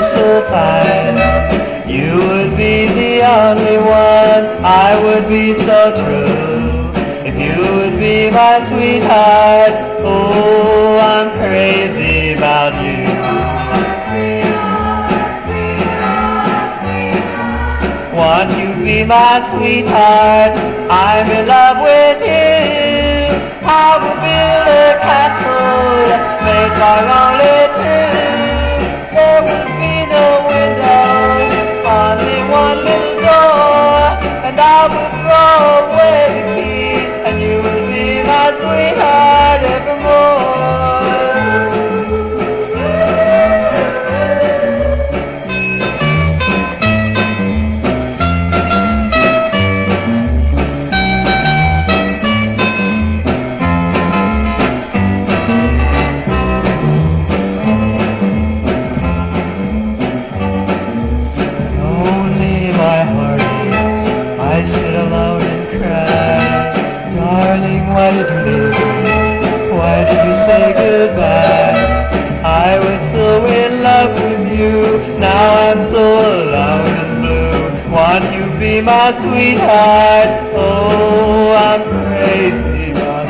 so fine. You would be the only one, I would be so true. If you would be my sweetheart, oh, I'm crazy about you. Won't you be my sweetheart? I'm in love with you. I will build a castle made for only two. There will be no windows, only one little door, and I will throw away the key, and you will be my sweetheart evermore. I sit alone and cry. Darling, why did you leave me? Why did you say goodbye? I was so in love with you, now I'm so alone and blue. Won't you be my sweetheart? Oh, I'm crazy about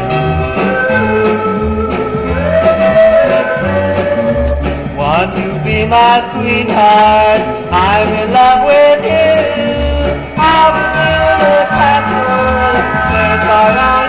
you. Won't you be my sweetheart? I'm in love with you. I will build a castle made for only